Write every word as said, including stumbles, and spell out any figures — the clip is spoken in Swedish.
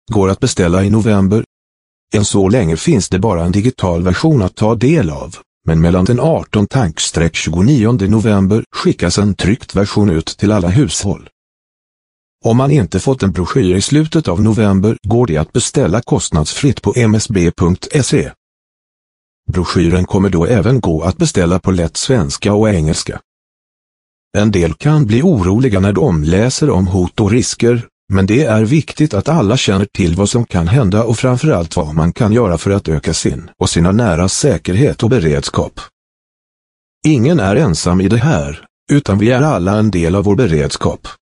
går att beställa i november. Än så länge finns det bara en digital version att ta del av, men mellan den artonde till tjugonionde november skickas en tryckt version ut till alla hushåll. Om man inte fått en broschyr i slutet av november går det att beställa kostnadsfritt på m s b punkt se. Broschyren kommer då även gå att beställa på lätt svenska och engelska. En del kan bli oroliga när de läser om hot och risker, men det är viktigt att alla känner till vad som kan hända och framförallt vad man kan göra för att öka sin och sina nära säkerhet och beredskap. Ingen är ensam i det här, utan vi är alla en del av vår beredskap.